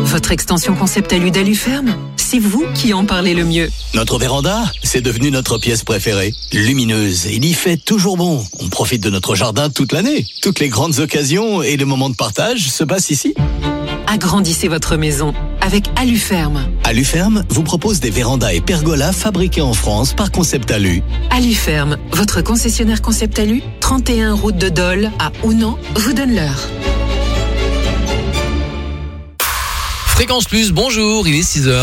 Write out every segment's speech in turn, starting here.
Votre extension Concept Alu d'Aluferme, c'est vous qui en parlez le mieux. Notre véranda, c'est devenu notre pièce préférée. Lumineuse, il y fait toujours bon. On profite de notre jardin toute l'année. Toutes les grandes occasions et les moments de partage se passent ici. Agrandissez votre maison avec Aluferme. Aluferme vous propose des vérandas et pergolas fabriqués en France par Concept Alu. Aluferme, votre concessionnaire Concept Alu, 31 route de Dole à Ounan, vous donne l'heure. Fréquence Plus, bonjour, il est 6h.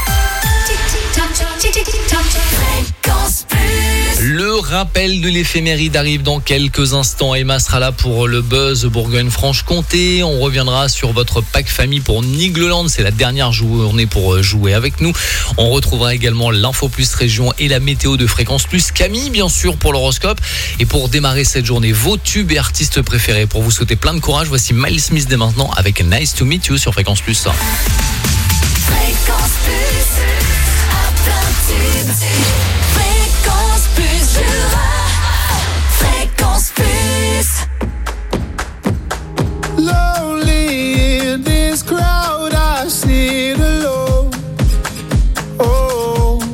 Le rappel de l'éphéméride arrive dans quelques instants. Emma sera là pour le buzz Bourgogne-Franche-Comté. On reviendra sur votre pack famille pour Nigloland. C'est la dernière journée pour jouer avec nous. On retrouvera également l'info plus région et la météo de Fréquence Plus. Camille, bien sûr, pour l'horoscope. Et pour démarrer cette journée, vos tubes et artistes préférés. Pour vous souhaiter plein de courage, voici Miles Smith dès maintenant avec Nice to Meet You sur Fréquence Plus. Fréquence Plus, à plein tube. Fréquence Plus, Jura. Fréquence Plus. Lonely in this crowd, I sit alone. Oh,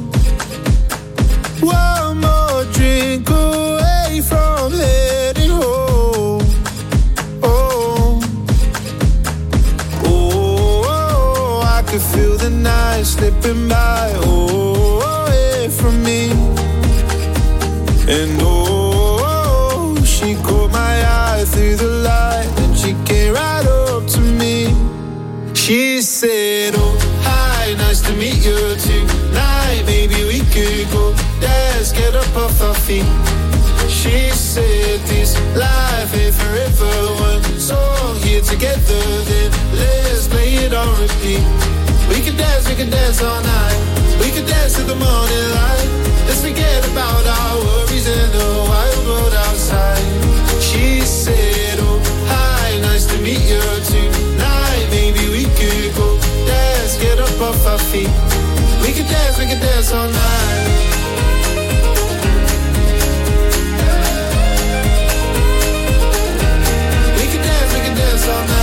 one more drink away from heading home. Oh, oh, I can feel the night slipping by. Oh, away from me. And oh, she caught my eye through the light, and she came right up to me. She said, oh, hi, nice to meet you tonight. Maybe we could go dance, get up off our feet. She said, this life ain't forever. One song here together, then let's play it on repeat. We can dance all night. We can dance till the morning light. Let's forget about our worries and the wild world outside. She said, oh, hi, nice to meet you tonight. Maybe we could go dance, get up off our feet. We can dance all night. We can dance all night.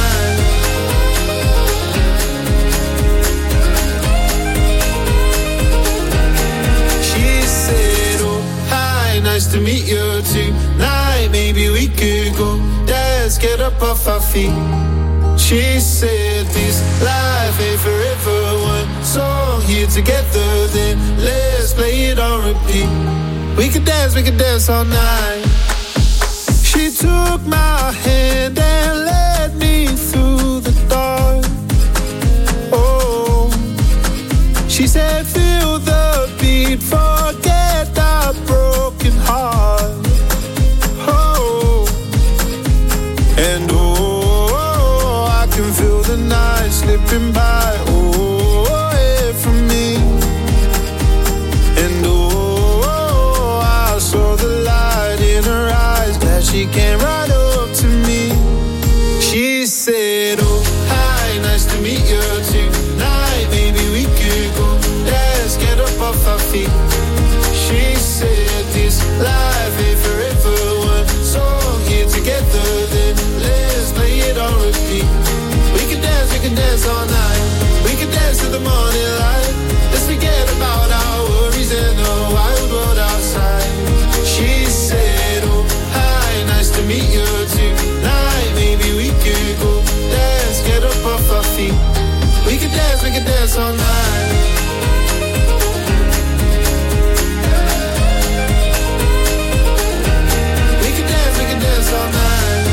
Nice to meet you tonight. Maybe we could go dance, get up off our feet. She said this life ain't forever. One song here together, then let's play it on repeat. We could dance all night. She took my hand and led me through the dark. Oh, she said feel the beat, forget the broken heart. Oh, and oh, I can feel the night slipping by. Oh, away from me. And oh, I saw the light in her eyes. Glad she came right up to me. She said, oh, hi, nice to meet you tonight. Maybe we could go dance, get up off our feet. She said this life ain't forever. One song here together, then let's play it on repeat. We can dance all night. We can dance till the morning light. Let's forget about our worries and the wild world outside. She said, oh, hi, nice to meet you tonight. Maybe we could go dance, get up off our feet. We can dance all night. All night.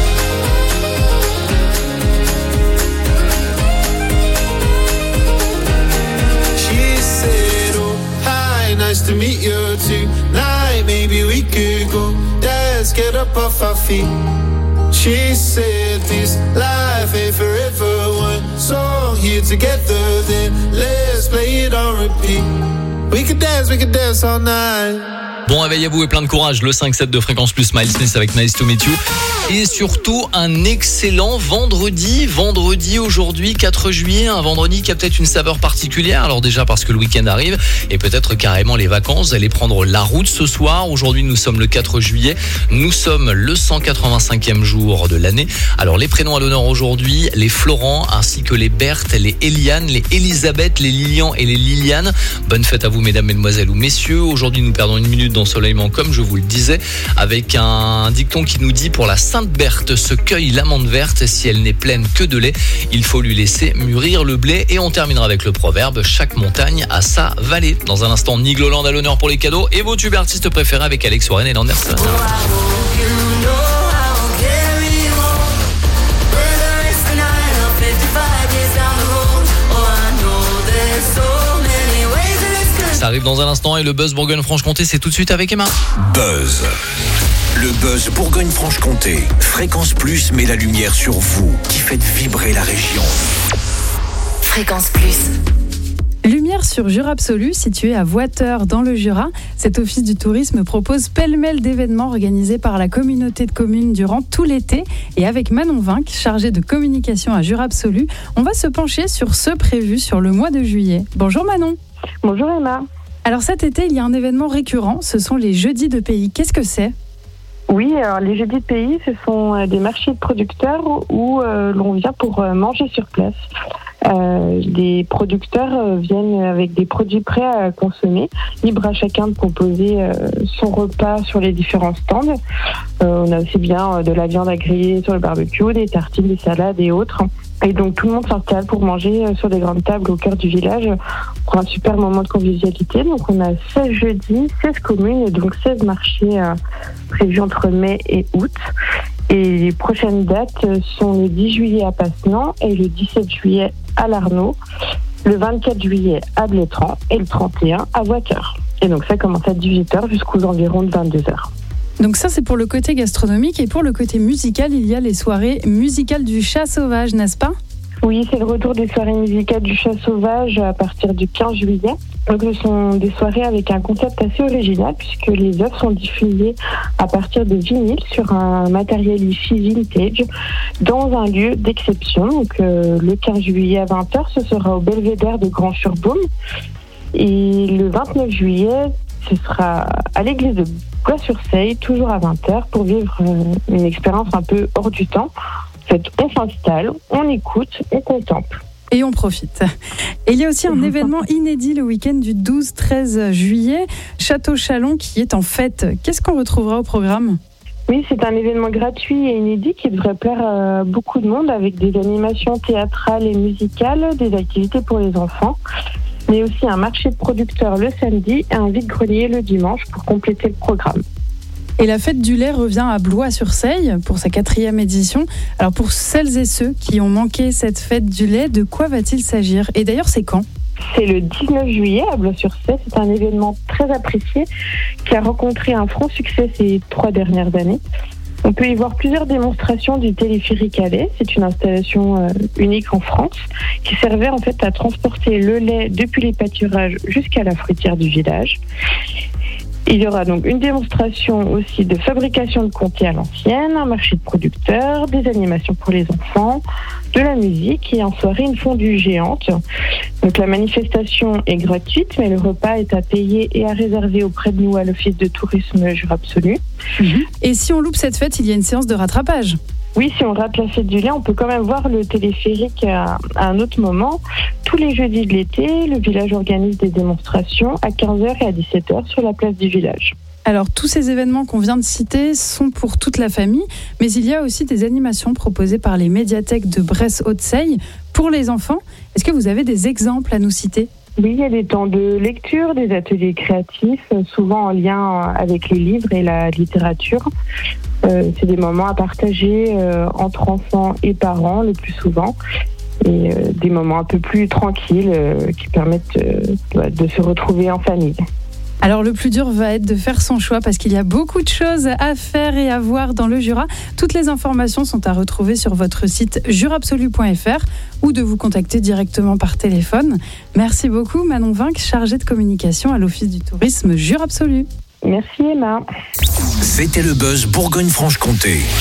She said, oh, hi, nice to meet you tonight. Maybe we could go dance, get up off our feet. She said this life ain't forever. One song here together, then let's play it on repeat. We could dance all night. Bon réveil à vous et plein de courage. Le 5-7 de Fréquence Plus, Miles Smith avec Nice to Meet You. et surtout un excellent vendredi. Vendredi aujourd'hui, 4 juillet, un vendredi qui a peut-être une saveur particulière. Alors déjà parce que le week-end arrive et peut-être carrément les vacances. Vous allez prendre la route ce soir. Aujourd'hui, nous sommes le 4 juillet. Nous sommes le 185e jour de l'année. Alors les prénoms à l'honneur aujourd'hui, les Florent ainsi que les Berthe, les Eliane, les Elisabeth, les Lilian et les Liliane. Bonne fête à vous mesdames, mesdemoiselles ou messieurs. Aujourd'hui, nous perdons une minute d'ensoleillement comme je vous le disais avec un dicton qui nous dit: pour la Sainte Berthe se cueille l'amande verte, si elle n'est pleine que de lait, il faut lui laisser mûrir le blé. Et on terminera avec le proverbe: chaque montagne a sa vallée. Dans un instant, Nigloland à l'honneur pour les cadeaux et vos tubes artistes préférés avec Alex Warren et Anderson. Ça arrive dans un instant et le Buzz Bourgogne-Franche-Comté, c'est tout de suite avec Emma. Buzz. Le Buzz Bourgogne-Franche-Comté. Fréquence Plus met la lumière sur vous qui faites vibrer la région. Fréquence Plus. Lumière sur Jura Absolu, situé à Voiteur dans le Jura. Cet office du tourisme propose pêle-mêle d'événements organisés par la communauté de communes durant tout l'été. Et avec Manon Vinck, chargée de communication à Jura Absolu, on va se pencher sur ceux prévus sur le mois de juillet. Bonjour Manon. Bonjour Emma. Alors cet été, il y a un événement récurrent, ce sont les Jeudis de Pays. Qu'est-ce que c'est ? Oui, alors les Jeudis de Pays, ce sont des marchés de producteurs où l'on vient pour manger sur place. Les producteurs viennent avec des produits prêts à consommer, libre à chacun de proposer son repas sur les différents stands. On a aussi bien de la viande à griller sur le barbecue, des tartines, des salades et autres. Et donc tout le monde s'installe pour manger sur des grandes tables au cœur du village pour un super moment de convivialité. Donc on a 16 jeudis, 16 communes et donc 16 marchés prévus entre mai et août. Et les prochaines dates sont le 10 juillet à Passenant et le 17 juillet à Larnaud, le 24 juillet à Blétran et le 31 à Voiteur. Et donc ça commence à 18h jusqu'aux environs de 22h. Donc ça, c'est pour le côté gastronomique. Et pour le côté musical, il y a les soirées musicales du Chat Sauvage, n'est-ce pas ? Oui, c'est le retour des soirées musicales du Chat Sauvage à partir du 15 juillet. Donc ce sont des soirées avec un concept assez original puisque les œuvres sont diffusées à partir de vinyles sur un matériel hi-fi vintage dans un lieu d'exception. Donc le 15 juillet à 20h, ce sera au Belvédère de Grand-Surbaum. Et le 29 juillet, ce sera à l'église de Bois-sur-Seille, toujours à 20h, pour vivre une expérience un peu hors du temps. En fait, on s'installe, on écoute, on contemple. Et on profite. Et il y a aussi un événement inédit le week-end du 12-13 juillet, Château Chalon qui est en fête. Qu'est-ce qu'on retrouvera au programme ? Oui, c'est un événement gratuit et inédit qui devrait plaire à beaucoup de monde avec des animations théâtrales et musicales, des activités pour les enfants, mais aussi un marché de producteurs le samedi et un vide-grenier le dimanche pour compléter le programme. Et la fête du lait revient à Blois-sur-Seille pour sa 4e édition. Alors pour celles et ceux qui ont manqué cette fête du lait, de quoi va-t-il s'agir ? Et d'ailleurs, c'est quand ? C'est le 19 juillet à Blois-sur-Seille. C'est un événement très apprécié qui a rencontré un franc succès ces 3 dernières années. On peut y voir plusieurs démonstrations du téléphérique à lait. C'est une installation unique en France qui servait en fait à transporter le lait depuis les pâturages jusqu'à la fruitière du village. Il y aura donc une démonstration aussi de fabrication de comté à l'ancienne, un marché de producteurs, des animations pour les enfants, de la musique et en soirée une fondue géante. Donc la manifestation est gratuite, mais le repas est à payer et à réserver auprès de nous à l'Office de tourisme Jura Absolu. Et si on loupe cette fête, il y a une séance de rattrapage ? Oui, si on rate la fête du lait, on peut quand même voir le téléphérique à un autre moment. Tous les jeudis de l'été, le village organise des démonstrations à 15h et à 17h sur la place du village. Alors, tous ces événements qu'on vient de citer sont pour toute la famille, mais il y a aussi des animations proposées par les médiathèques de Bresse-Haute-Seille pour les enfants. Est-ce que vous avez des exemples à nous citer ? Oui, il y a des temps de lecture, des ateliers créatifs, souvent en lien avec les livres et la littérature. C'est des moments à partager entre enfants et parents le plus souvent. Et des moments un peu plus tranquilles qui permettent de se retrouver en famille. Alors le plus dur va être de faire son choix parce qu'il y a beaucoup de choses à faire et à voir dans le Jura. Toutes les informations sont à retrouver sur votre site juraabsolu.fr ou de vous contacter directement par téléphone. Merci beaucoup Manon Vinck, chargée de communication à l'Office du tourisme Jura Absolu. Merci Emma. C'était le Buzz Bourgogne-Franche-Comté.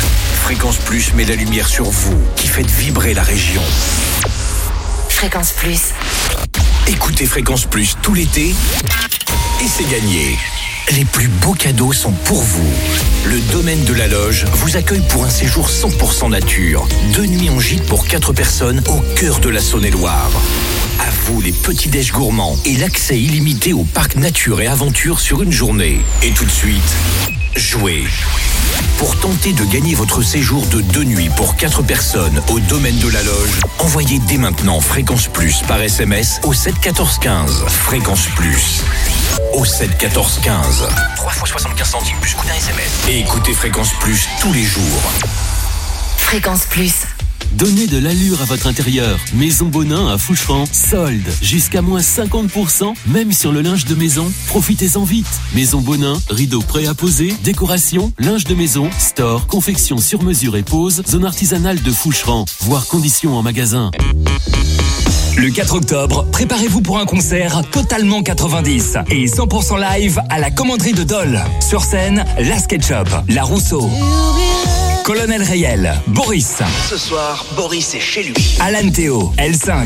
Fréquence Plus met la lumière sur vous, qui faites vibrer la région. Fréquence Plus. Écoutez Fréquence Plus tout l'été et c'est gagné. Les plus beaux cadeaux sont pour vous. Le domaine de la Loge vous accueille pour un séjour 100% nature. 2 nuits en gîte pour 4 personnes au cœur de la Saône-et-Loire. À vous les petits déj gourmands et l'accès illimité au parc nature et aventure sur une journée. Et tout de suite, jouez. Pour tenter de gagner votre séjour de 2 nuits pour 4 personnes au domaine de la Loge, envoyez dès maintenant Fréquence Plus par SMS au 7 14 15. Fréquence Plus au 7 14 15. 3 fois 75 centimes plus coût d'un SMS. Et écoutez Fréquence Plus tous les jours. Fréquence Plus. Donnez de l'allure à votre intérieur. Maison Bonin à Foucheran. Solde. Jusqu'à moins 50%, même sur le linge de maison. Profitez-en vite. Maison Bonin, rideaux prêts à poser, décoration, linge de maison, store, confection sur mesure et pose, zone artisanale de Foucheran. Voir conditions en magasin. Le 4 octobre, préparez-vous pour un concert totalement 90 et 100% live à la commanderie de Dole. Sur scène, La SketchUp, La Rousseau, Colonel Rayel, Boris. Ce soir, Boris est chez lui. Alan Théo, L5.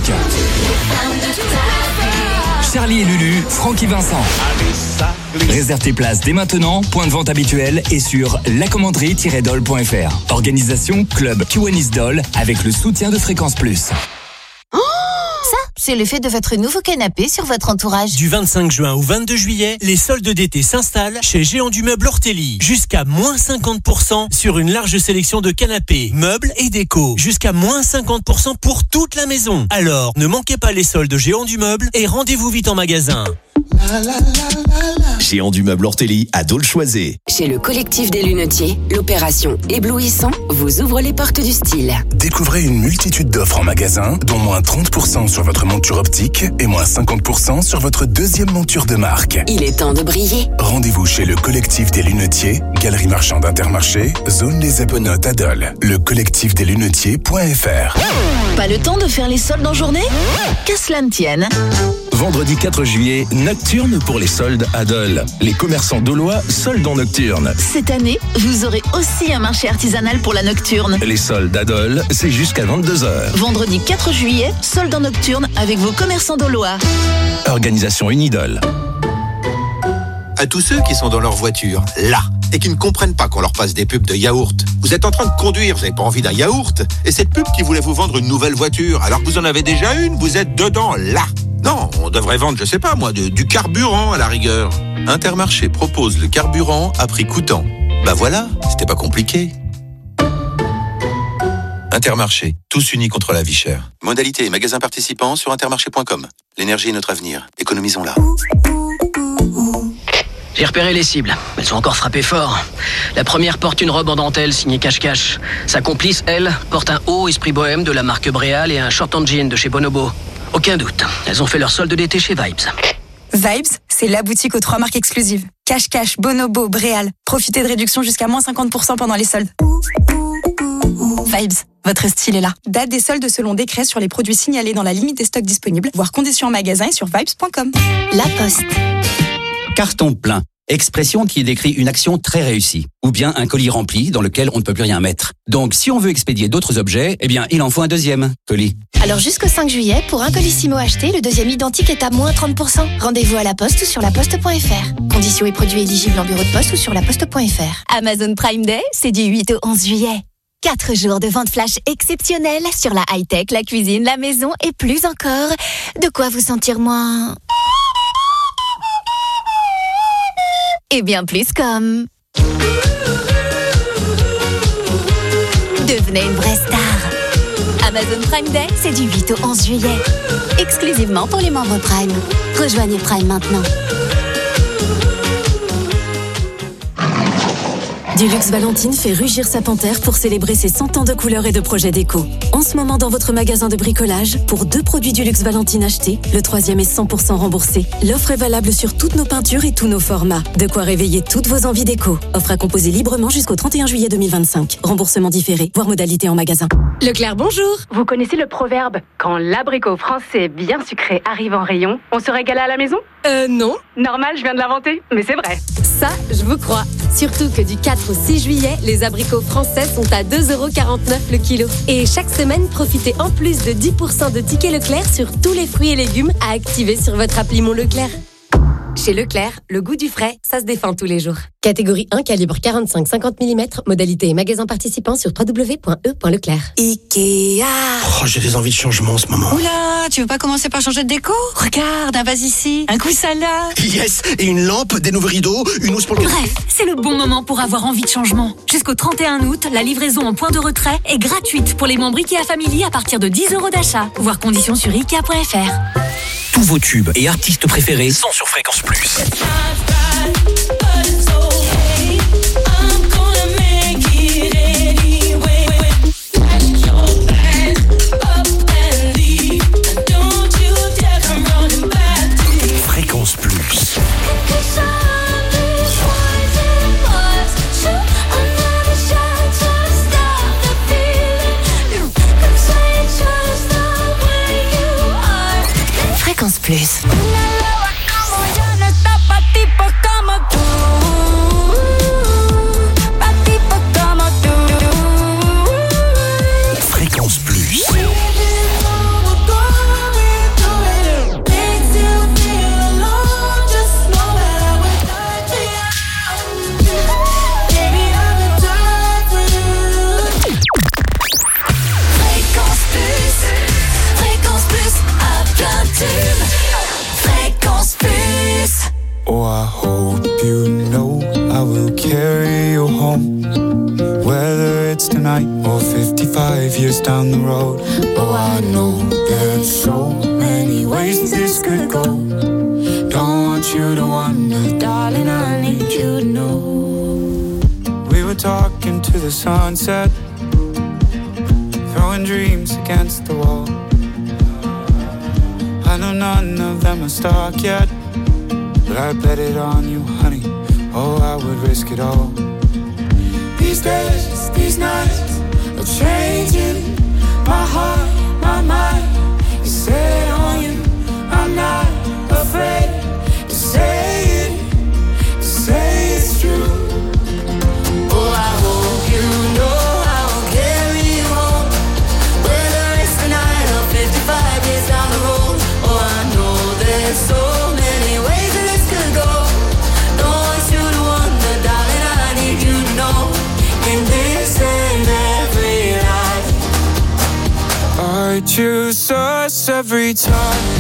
Charlie et Lulu, Francky Vincent. Réserve tes places dès maintenant, point de vente habituel et sur lacommanderie-dole.fr. Organisation Club Kiwanis Dole avec le soutien de Fréquence Plus. C'est l'effet de votre nouveau canapé sur votre entourage. Du 25 juin au 22 juillet, les soldes d'été s'installent chez Géant du Meuble Ortelli. Jusqu'à moins 50% sur une large sélection de canapés, meubles et déco. Jusqu'à moins 50% pour toute la maison. Alors, ne manquez pas les soldes Géant du Meuble et rendez-vous vite en magasin. Géant du Meuble Ortelli à Dole-Choisé. Chez le collectif des lunetiers, l'opération Éblouissant vous ouvre les portes du style. Découvrez une multitude d'offres en magasin, dont moins 30% sur votre monture optique et moins 50% sur votre deuxième monture de marque. Il est temps de briller. Rendez-vous chez le collectif des lunetiers, Galerie Marchande Intermarché, zone Les Epenotes à Dole. Le collectif des lunetiers.fr. Pas le temps de faire les soldes en journée ? Qu'à cela ne tienne. Vendredi 4 juillet, Nocturne pour les soldes à Dole. Les commerçants dolois soldent en Nocturne. Cette année, vous aurez aussi un marché artisanal pour la Nocturne. Les soldes à Dole, c'est jusqu'à 22h. Vendredi 4 juillet, soldes en Nocturne avec vos commerçants dolois. Organisation Unidol. À tous ceux qui sont dans leur voiture, là, et qui ne comprennent pas qu'on leur passe des pubs de yaourt. Vous êtes en train de conduire, vous n'avez pas envie d'un yaourt, et cette pub qui voulait vous vendre une nouvelle voiture, alors que vous en avez déjà une, vous êtes dedans, là. Non, on devrait vendre, je sais pas moi, du carburant à la rigueur. Intermarché propose le carburant à prix coûtant. Bah voilà, c'était pas compliqué. Intermarché, tous unis contre la vie chère. Modalité et magasins participants sur intermarché.com. L'énergie est notre avenir, économisons-la. J'ai repéré les cibles. Elles sont encore frappées fort. La première porte une robe en dentelle signée Cache-Cache. Sa complice, elle, porte un haut esprit bohème de la marque Bréal et un short en jean de chez Bonobo. Aucun doute, elles ont fait leur solde d'été chez Vibes. Vibes, c'est la boutique aux 3 marques exclusives. Cache-Cache, Bonobo, Bréal. Profitez de réductions jusqu'à moins 50% pendant les soldes. Vibes, votre style est là. Date des soldes selon décret sur les produits signalés dans la limite des stocks disponibles. Voir conditions en magasin et sur vibes.com. La Poste. Carton plein. Expression qui décrit une action très réussie. Ou bien un colis rempli dans lequel on ne peut plus rien mettre. Donc si on veut expédier d'autres objets, eh bien il en faut un deuxième colis. Alors jusqu'au 5 juillet, pour un Colissimo acheté, le deuxième identique est à moins 30%. Rendez-vous à la Poste ou sur laposte.fr. Conditions et produits éligibles en bureau de poste ou sur laposte.fr. Amazon Prime Day, c'est du 8 au 11 juillet. 4 jours de vente flash exceptionnelle sur la high-tech, la cuisine, la maison et plus encore. De quoi vous sentir moins... et bien plus comme... devenez une vraie star. Amazon Prime Day, c'est du 8 au 11 juillet. Exclusivement pour les membres Prime. Rejoignez Prime maintenant. Dulux Valentine fait rugir sa panthère pour célébrer ses 100 ans de couleurs et de projets déco. En ce moment, dans votre magasin de bricolage, pour 2 produits Dulux Valentine achetés, le 3e est 100% remboursé. L'offre est valable sur toutes nos peintures et tous nos formats. De quoi réveiller toutes vos envies déco. Offre à composer librement jusqu'au 31 juillet 2025. Remboursement différé, voire modalité en magasin. Leclerc, bonjour. Vous connaissez le proverbe « Quand l'abricot français bien sucré arrive en rayon, on se régale à la maison ?» Non. Normal, je viens de l'inventer, mais c'est vrai. Ça, je vous crois. Surtout que du 4 au 6 juillet, les abricots français sont à 2,49€ le kilo. Et chaque semaine, profitez en plus de 10% de tickets Leclerc sur tous les fruits et légumes à activer sur votre appli Mon Leclerc. Chez Leclerc, le goût du frais, ça se défend tous les jours. Catégorie 1, calibre 45-50 mm, modalité et magasin participant sur www.e.leclerc. Ikea. Oh, j'ai des envies de changement en ce moment. Oula, tu veux pas commencer par changer de déco? Regarde, un vase ici, un coussin là. Yes, et une lampe, des nouveaux rideaux, une housse pour le... Bref, c'est le bon moment pour avoir envie de changement. Jusqu'au 31 août, la livraison en point de retrait est gratuite pour les membres Ikea Family à partir de 10€ d'achat. Voir conditions sur Ikea.fr. Tous vos tubes et artistes préférés sont sur Fréquence Plus. Fréquence Plus. Fréquence Plus. Fréquence Plus. Oh, I hope you know I will carry you home, whether it's tonight or 55 years down the road. Oh, I know there's so many ways this could go. Don't want you to wonder, darling, I need you to know. We were talking to the sunset, throwing dreams against the wall. I know none of them are stuck yet, but I bet it on you, honey. Oh, I would risk it all. These days, these nights are changing my heart, my mind is set on you. I'm not afraid to say it's true. Oh, I hope you know I will carry you home, whether it's tonight or 55 years down the road. Oh, I know there's so many ways that this could go. Don't want you to wonder, darling, I need you to know. In this and every life, I choose us every time.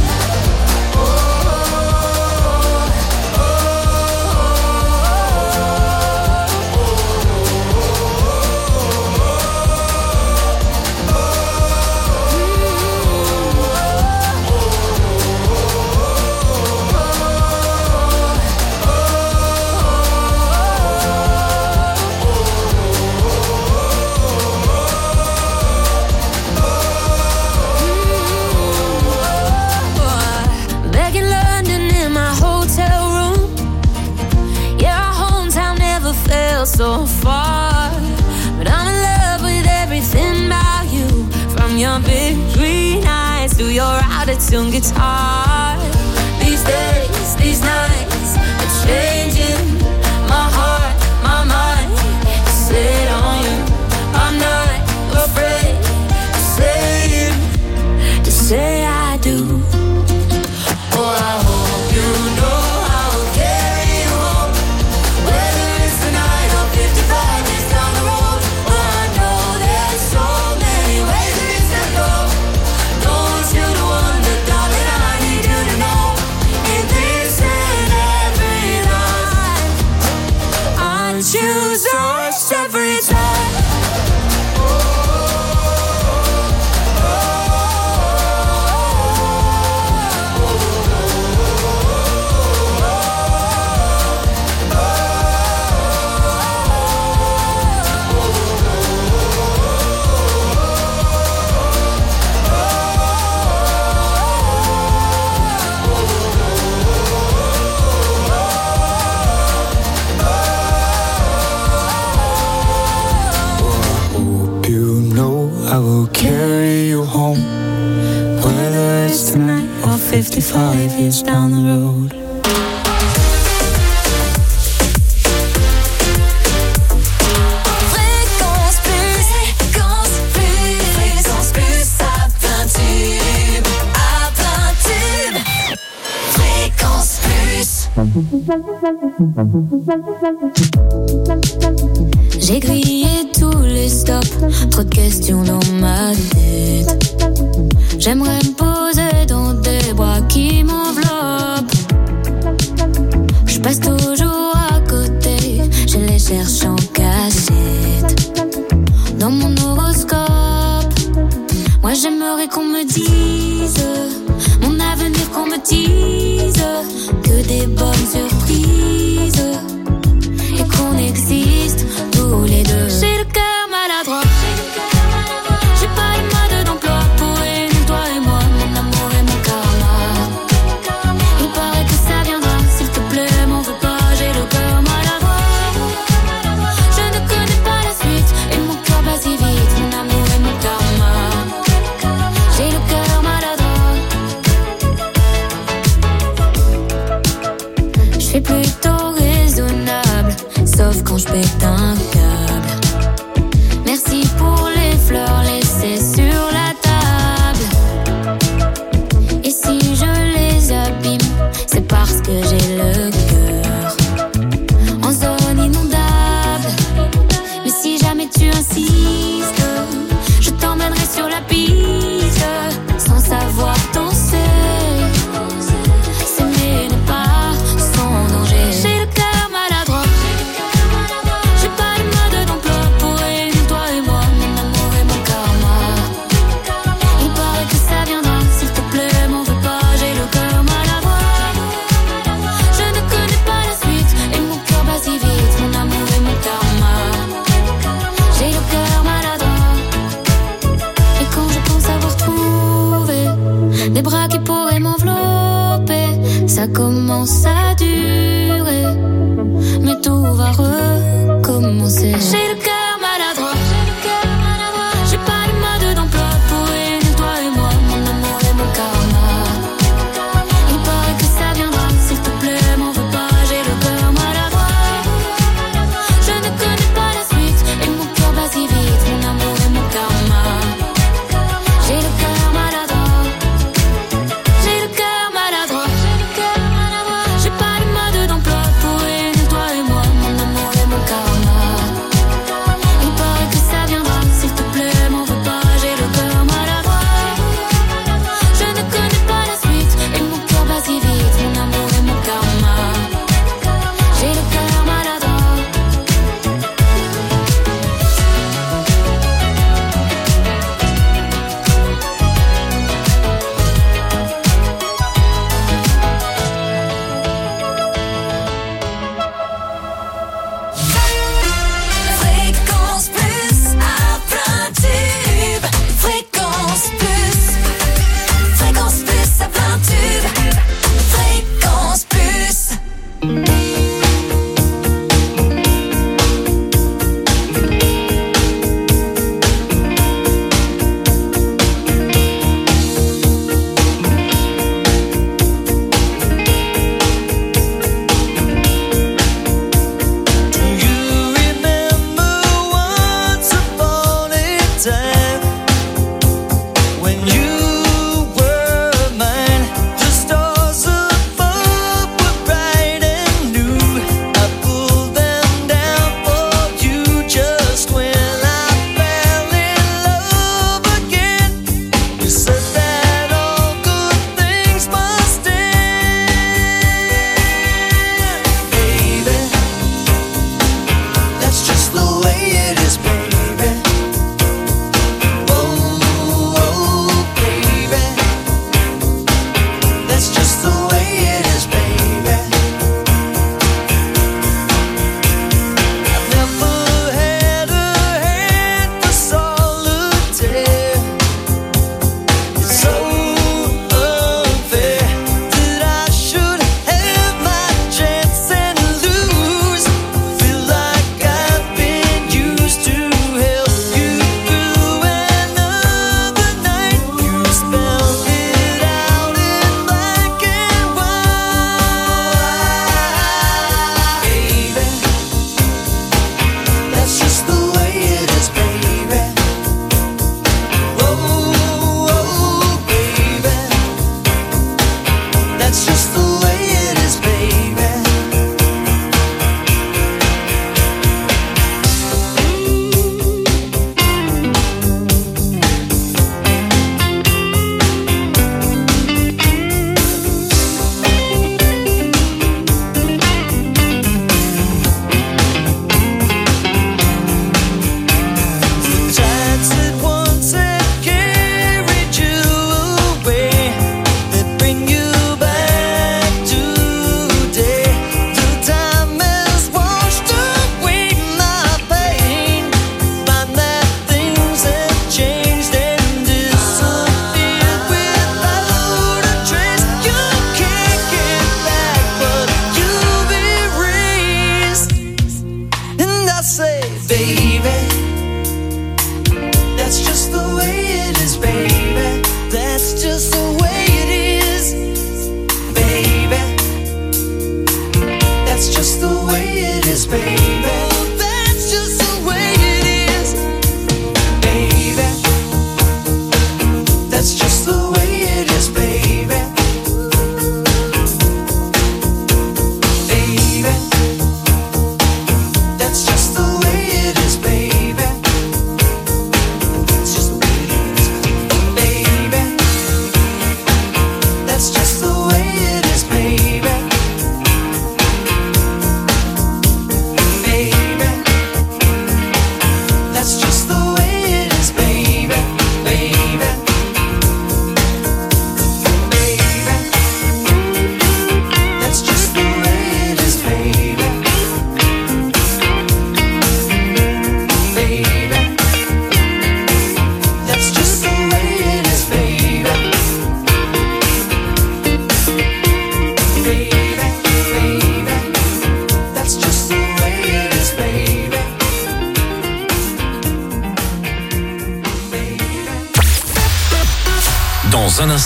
So far, but I'm in love with everything about you, from your big green eyes to your out-of-tune guitar. These days, these nights are changing my heart, my mind is set on you. I'm not afraid to say I do. Oh, I hope you know I will carry you home, whether it's tonight or 55 years down the road. Oh, I know there's so many ways that this could go. Don't want you to wonder, darling, I need you to know. In this and every life, I choose us every time. I will carry you home, whether it's tonight or 55 years down the road. J'ai grillé tous les stops, trop de questions dans ma tête. J'aimerais me poser dans des bras qui m'enveloppent. Je passe toujours à côté, je les cherche en cachette. Dans mon horoscope, moi j'aimerais qu'on me dise mon avenir, qu'on me dise que des bonnes surprises et qu'on existe tous les deux. J'ai le cœur maladroit, j'ai pas le mode d'emploi pour réunir toi et moi, mon amour et mon karma. Il paraît que ça viendra, s'il te plaît m'en veux pas, j'ai le cœur maladroit. Je ne connais pas la suite et mon cœur bat si vite, mon amour et mon karma. J'ai le cœur maladroit. Je suis plutôt raisonnable, sauf quand je pète un câble. Merci pour les fleurs laissées sur la table. Et si je les abîme, c'est parce que j'ai le cœur en zone inondable. Mais si jamais tu insistes, je t'emmènerai sur la piste sans savoir danser. S'aimer n'est pas sans danger. J'ai le cœur maladroit, j'ai pas le mode d'emploi pour réunir toi et moi, mon amour et mon karma. Il paraît que ça viendra, s'il te plaît m'en veux pas, j'ai le cœur maladroit. Je ne connais pas la suite et mon cœur bat si vite, mon amour et mon karma. J'ai le cœur maladroit. Et quand je pense avoir trouvé des bras qui pourraient m'envelopper, ça commence à durer, mais tout va recommencer. J'ai le cœur maladroit, j'ai pas le mode d'emploi pour réunir toi et moi, mon amour et mon karma. Il paraît que ça viendra, s'il te plaît m'en veux pas, j'ai le cœur maladroit. Je ne connais pas la suite et mon cœur bat si vite, mon amour et mon karma. J'ai le cœur maladroit, j'ai le cœur maladroit. J'ai pas le mode d'emploi pour réunir toi et moi, mon amour et mon karma.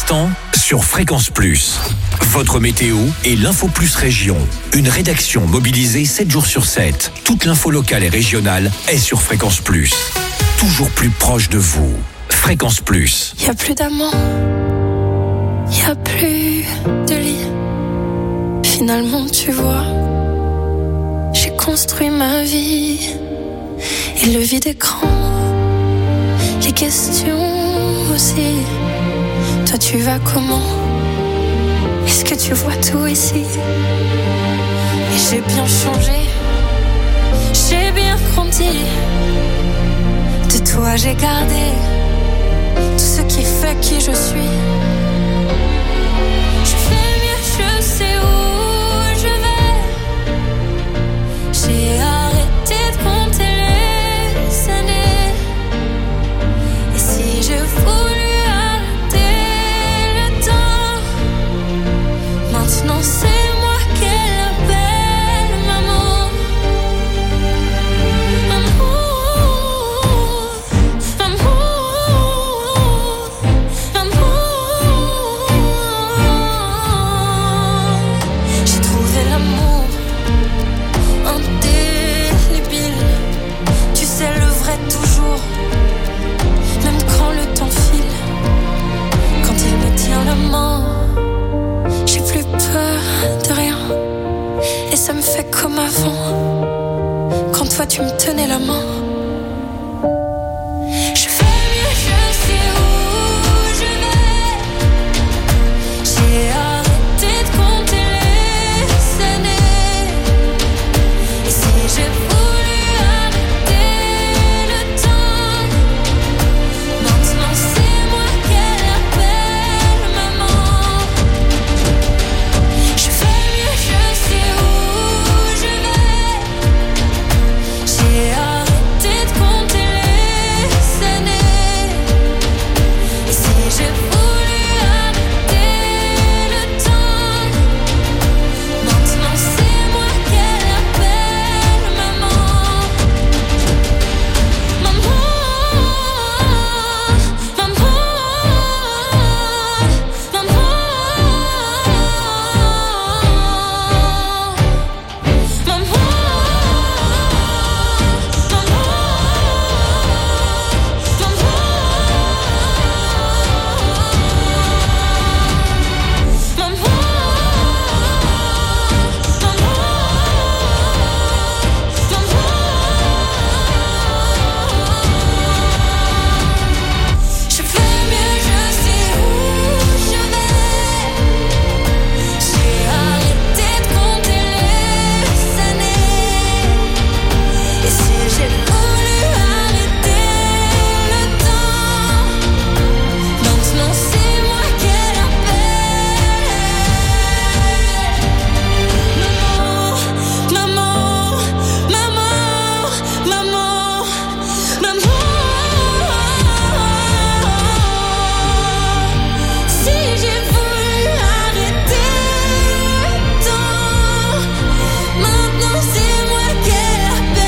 instant sur Fréquence Plus. Votre météo et l'Info Plus Région. Une rédaction mobilisée 7 jours sur 7. Toute l'info locale et régionale est sur Fréquence Plus. Toujours plus proche de vous. Fréquence Plus. Y a plus d'amant, y a plus de lit. Finalement, tu vois, j'ai construit ma vie. Et le vide est grand, les questions aussi. Toi, tu vas comment? Est-ce que tu vois tout ici? Et j'ai bien changé, j'ai bien grandi. De toi, j'ai gardé tout ce qui fait qui je suis. Je fais mieux, je sais où je vais. J'ai arrêté de compter les années. Et si je voulais arrêter le temps, maintenant c'est moi qu'elle appelle maman. J'ai trouvé l'amour indélébile. Tu sais le vrai toujours, même quand le temps file. Quand il me tient la main, j'ai plus peur de rien. Et ça me fait comme avant, quand toi tu me tenais la main. Je fais mieux, je sais où je vais. J'ai arrêté de compter les années. Et si j'ai voulu arrêter le temps, maintenant c'est moi qu'elle appelle maman. Je fais mieux, je sais où je vais. J'ai arrêté de compter les années. Et si j'ai voulu arrêter le temps, maintenant c'est moi qu'elle appelle maman. Maman, maman, je fais mieux, je sais où je vais. J'ai arrêté de compter les années. Et si j'ai voulu arrêter le temps, maintenant c'est moi qu'elle appelle. Maman, maman, maman, maman, maman. Si j'ai voulu arrêter le temps, maintenant c'est moi qu'elle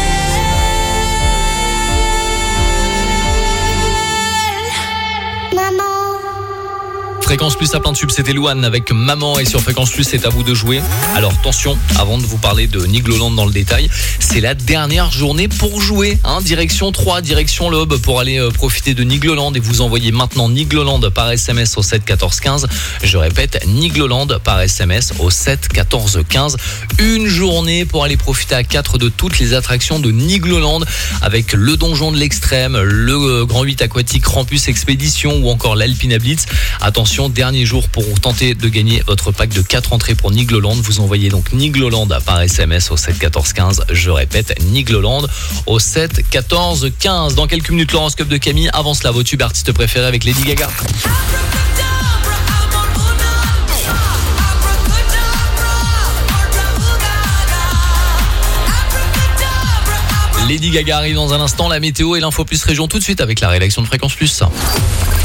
appelle. Maman. Fréquence Plus à plein de tubes, c'était Louane avec Maman, et sur Fréquence Plus c'est à vous de jouer. Alors attention, avant de vous parler de Nigloland dans le détail, c'est la dernière journée pour jouer, direction 3, direction l'Aube, pour aller profiter de Nigloland, et vous envoyez maintenant Nigloland par SMS au 7 14 15. Je répète, Nigloland par SMS au 7 14 15. Une journée pour aller profiter à 4 de toutes les attractions de Nigloland, avec le donjon de l'extrême, le Grand 8 aquatique Rampus Expédition ou encore l'Alpina Blitz. Attention, dernier jour pour tenter de gagner votre pack de 4 entrées pour Nigloland. Vous envoyez donc Nigloland par SMS au 7 14 15. Je répète, Nigloland au 7 14 15. Dans quelques minutes, l'horoscope de Camille. Avant cela, vos tubes artistes préférés avec Lady Gaga. Lady Gaga arrive dans un instant, la météo et l'info plus région tout de suite avec la rédaction de Fréquence Plus.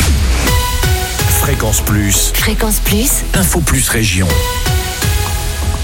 Fréquence Plus. Fréquence Plus. Info Plus Région.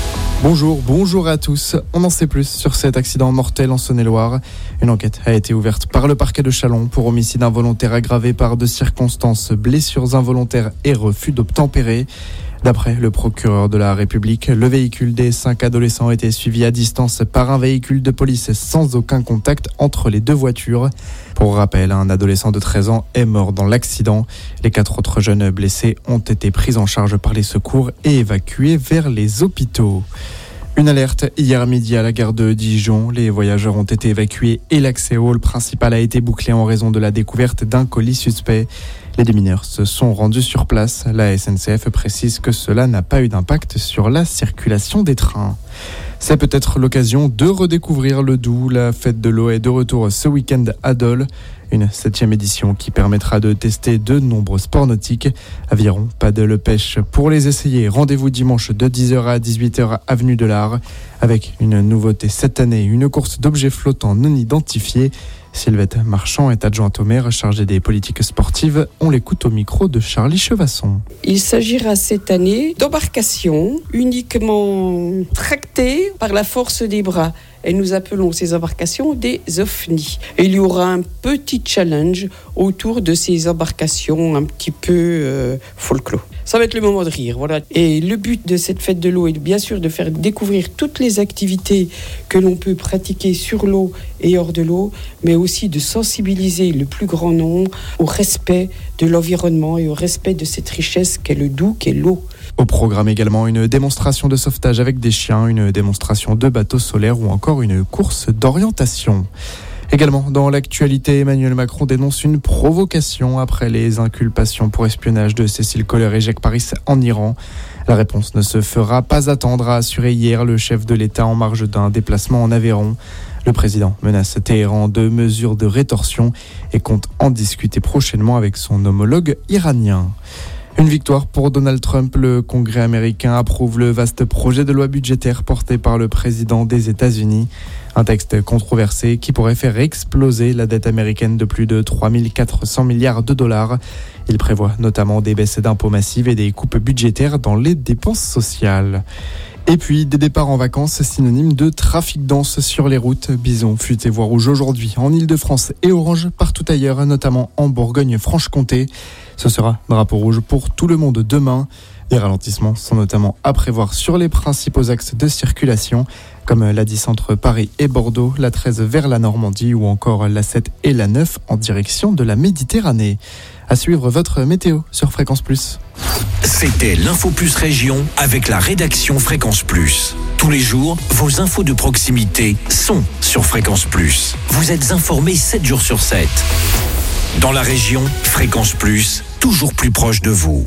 Bonjour à tous. On en sait plus sur cet accident mortel en Saône-et-Loire. Une enquête a été ouverte par le parquet de Châlons pour homicide involontaire aggravé par 2 circonstances, blessures involontaires et refus d'obtempérer. D'après le procureur de la République, le véhicule des 5 adolescents a été suivi à distance par un véhicule de police sans aucun contact entre les 2 voitures. Pour rappel, un adolescent de 13 ans est mort dans l'accident. Les 4 autres jeunes blessés ont été pris en charge par les secours et évacués vers les hôpitaux. Une alerte hier midi à la gare de Dijon. Les voyageurs ont été évacués et l'accès au hall principal a été bouclé en raison de la découverte d'un colis suspect. Les démineurs se sont rendus sur place. La SNCF précise que cela n'a pas eu d'impact sur la circulation des trains. C'est peut-être l'occasion de redécouvrir le Doubs. La fête de l'eau est de retour ce week-end à Dole. Une 7e édition qui permettra de tester de nombreux sports nautiques. Aviron, paddle, pêche. Pour les essayer, rendez-vous dimanche de 10h à 18h avenue de l'Art. Avec une nouveauté cette année, une course d'objets flottants non identifiés. Sylvette Marchand est adjointe au maire chargée des politiques sportives. On l'écoute au micro de Charlie Chevasson. Il s'agira cette année d'embarcations uniquement tractées par la force des bras. Et nous appelons ces embarcations des ovnis. Et il y aura un petit challenge autour de ces embarcations un petit peu folklore. Ça va être le moment de rire, voilà. Et le but de cette fête de l'eau est bien sûr de faire découvrir toutes les activités que l'on peut pratiquer sur l'eau et hors de l'eau, mais aussi de sensibiliser le plus grand nombre au respect de l'environnement et au respect de cette richesse qu'est le Doubs, qu'est l'eau. Au programme également une démonstration de sauvetage avec des chiens, une démonstration de bateaux solaires ou encore une course d'orientation. Également, dans l'actualité, Emmanuel Macron dénonce une provocation après les inculpations pour espionnage de Cécile Kohler et Jacques Paris en Iran. La réponse ne se fera pas attendre, a assuré hier le chef de l'État en marge d'un déplacement en Aveyron. Le président menace Téhéran de mesures de rétorsion et compte en discuter prochainement avec son homologue iranien. Une victoire pour Donald Trump. Le Congrès américain approuve le vaste projet de loi budgétaire porté par le président des États-Unis. Un texte controversé qui pourrait faire exploser la dette américaine de plus de 3 400 milliards de dollars. Il prévoit notamment des baisses d'impôts massives et des coupes budgétaires dans les dépenses sociales. Et puis, des départs en vacances synonymes de trafic dense sur les routes. Bison, fut et voie rouge aujourd'hui en Ile-de-France et orange partout ailleurs, notamment en Bourgogne-Franche-Comté. Ce sera drapeau rouge pour tout le monde demain. Des ralentissements sont notamment à prévoir sur les principaux axes de circulation, comme la 10 entre Paris et Bordeaux, la 13 vers la Normandie ou encore la 7 et la 9 en direction de la Méditerranée. À suivre votre météo sur Fréquence Plus. C'était l'Info Plus Région avec la rédaction Fréquence Plus. Tous les jours, vos infos de proximité sont sur Fréquence Plus. Vous êtes informés 7 jours sur 7. Dans la région, Fréquence Plus, toujours plus proche de vous.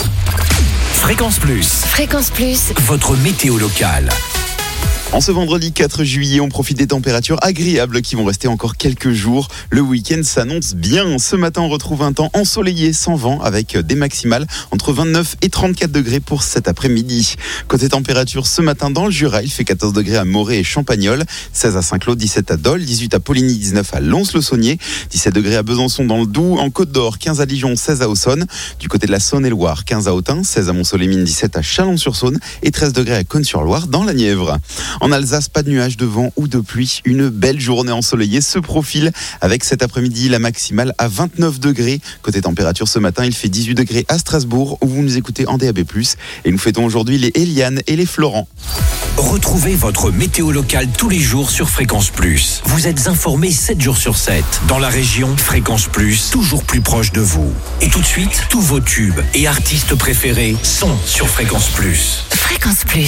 Fréquence Plus. Fréquence Plus. Votre météo locale. En ce vendredi 4 juillet, on profite des températures agréables qui vont rester encore quelques jours. Le week-end s'annonce bien. Ce matin, on retrouve un temps ensoleillé, sans vent, avec des maximales entre 29 et 34 degrés pour cet après-midi. Côté température, ce matin dans le Jura, il fait 14 degrés à Morée et Champagnole, 16 à Saint-Claude, 17 à Dole, 18 à Poligny, 19 à Lons-le-Saunier, 17 degrés à Besançon dans le Doubs, en Côte d'Or, 15 à Dijon, 16 à Auxonne. Du côté de la Saône-et-Loire, 15 à Autun, 16 à Mont-Soleil-Mine, 17 à Chalon-sur-Saône et 13 degrés à Cosne-sur-Loire dans la Nièvre. En Alsace, pas de nuages, de vent ou de pluie. Une belle journée ensoleillée se profile avec cet après-midi la maximale à 29 degrés. Côté température ce matin, il fait 18 degrés à Strasbourg où vous nous écoutez en DAB+. Et nous fêtons aujourd'hui les Eliane et les Florent. Retrouvez votre météo locale tous les jours sur Fréquence Plus. Vous êtes informés 7 jours sur 7. Dans la région, Fréquence Plus, toujours plus proche de vous. Et tout de suite, tous vos tubes et artistes préférés sont sur Fréquence Plus. Fréquence Plus.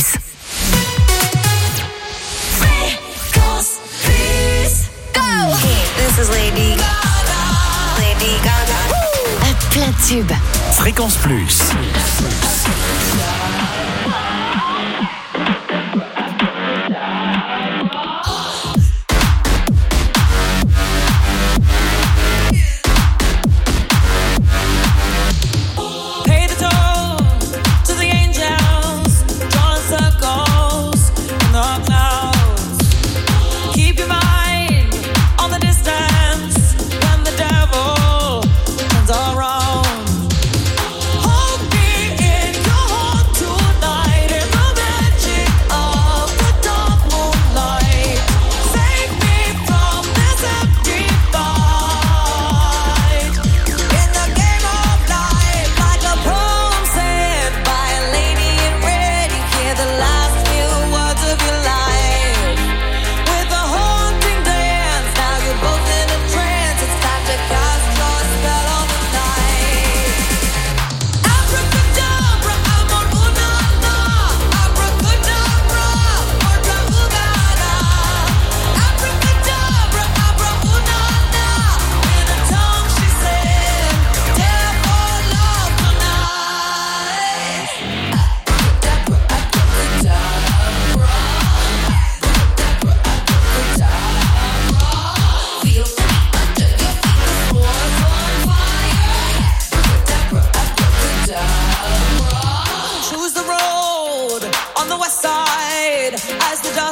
This is Lady Gaga. Lady Gaga. Un plein tube. Fréquence Plus. Hold me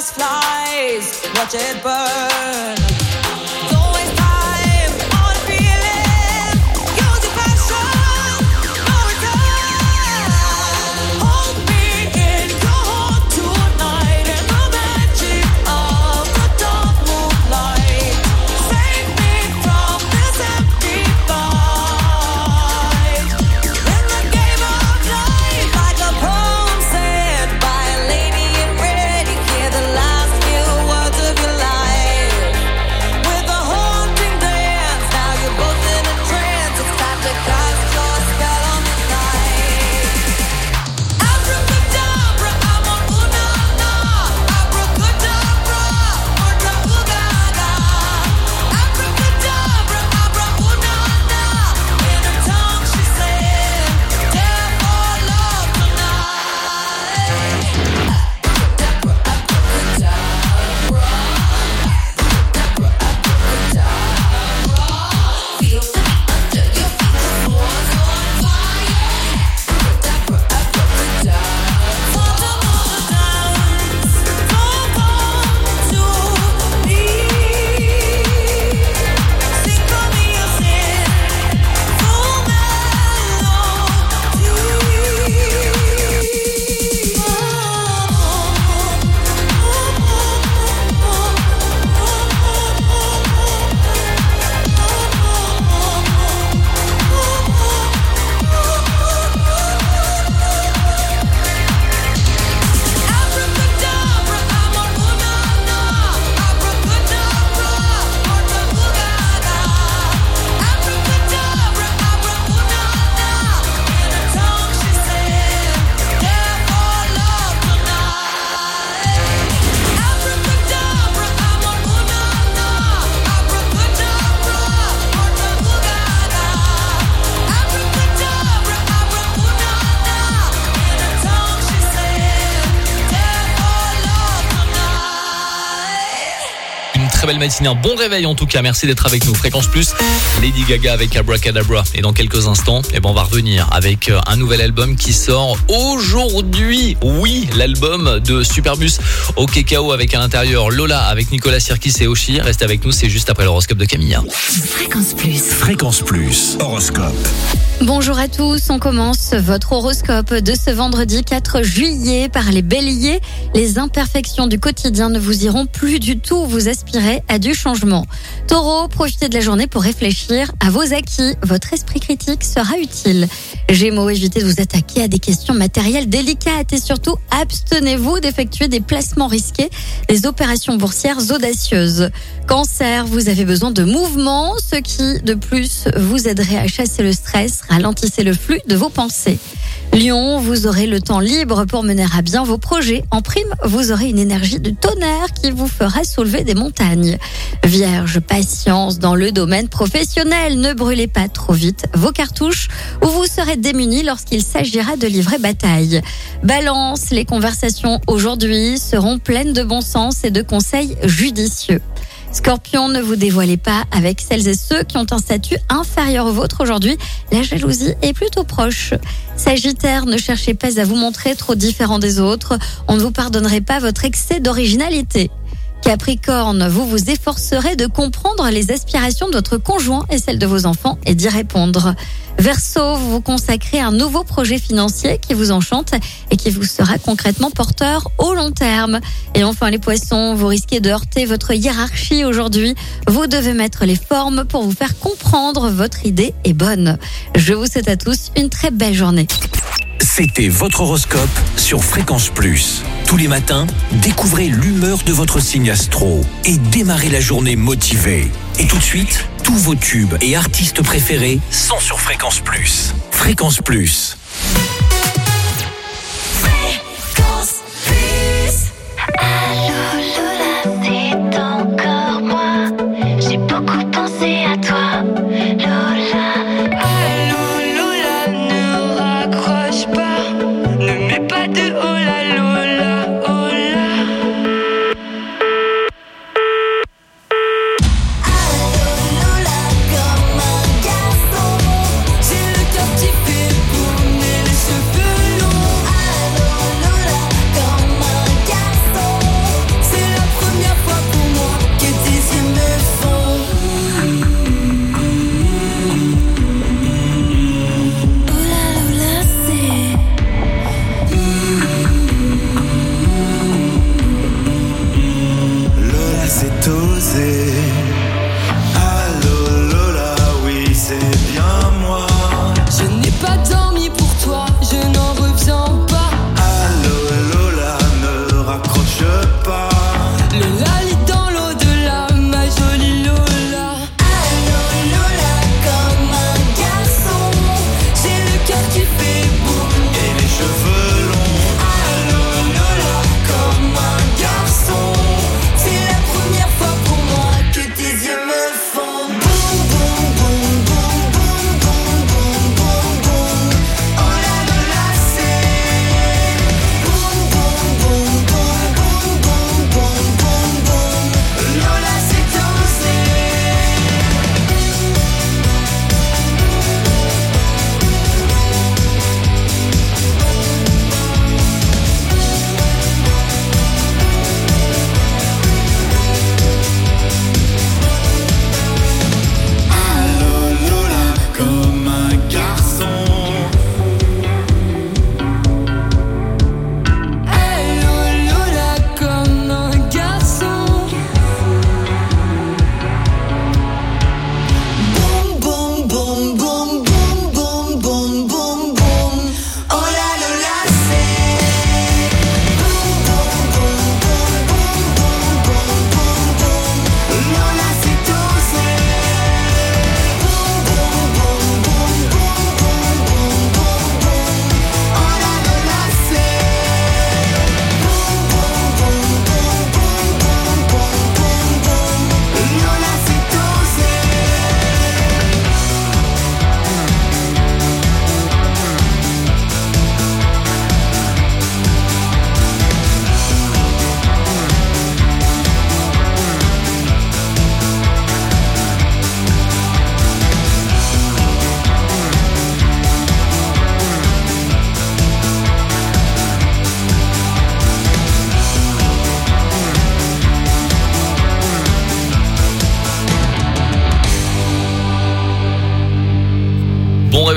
just flies. Watch it burn. Très belle matinée, un bon réveil en tout cas, merci d'être avec nous. Fréquence Plus, Lady Gaga avec Abracadabra. Et dans quelques instants, on va revenir avec un nouvel album qui sort aujourd'hui. Oui, l'album de Superbus au Cacao avec à l'intérieur Lola avec Nicolas Sirkis et Oshi. Restez avec nous, c'est juste après l'horoscope de Camille. Fréquence Plus. Fréquence Plus, horoscope. Bonjour à tous, on commence votre horoscope de ce vendredi 4 juillet par les béliers. Les imperfections du quotidien ne vous iront plus du tout, vous aspirez à du changement. Taureau, profitez de la journée pour réfléchir à vos acquis, votre esprit critique sera utile. Gémeaux, évitez de vous attaquer à des questions matérielles délicates et surtout abstenez-vous d'effectuer des placements risqués, des opérations boursières audacieuses. Cancer, vous avez besoin de mouvement, ce qui de plus vous aiderait à chasser le stress, ralentissez le flux de vos pensées. Lion, vous aurez le temps libre pour mener à bien vos projets. En prime, vous aurez une énergie de tonnerre qui vous fera soulever des montagnes. Vierge, patience dans le domaine professionnel. Ne brûlez pas trop vite vos cartouches ou vous serez démunis lorsqu'il s'agira de livrer bataille. Balance, les conversations aujourd'hui seront pleines de bon sens et de conseils judicieux. Scorpion, ne vous dévoilez pas avec celles et ceux qui ont un statut inférieur au vôtre aujourd'hui. La jalousie est plutôt proche. Sagittaire, ne cherchez pas à vous montrer trop différent des autres. On ne vous pardonnerait pas votre excès d'originalité. Capricorne, vous vous efforcerez de comprendre les aspirations de votre conjoint et celles de vos enfants et d'y répondre. Verseau, vous vous consacrez à un nouveau projet financier qui vous enchante et qui vous sera concrètement porteur au long terme. Et enfin les poissons, vous risquez de heurter votre hiérarchie aujourd'hui. Vous devez mettre les formes pour vous faire comprendre votre idée est bonne. Je vous souhaite à tous une très belle journée. C'était votre horoscope sur Fréquence Plus. Tous les matins, découvrez l'humeur de votre signe astro et démarrez la journée motivé. Et tout de suite, tous vos tubes et artistes préférés sont sur Fréquence Plus. Fréquence Plus. Fréquence Plus. Allô Lola, c'est encore moi. J'ai beaucoup pensé à toi, Lola. Allô Lola, ne raccroche pas. Ne mets pas de oh là Lola, oh là. Allô Lola, comme un garçon. J'ai le cœur qui fait tourner les cheveux.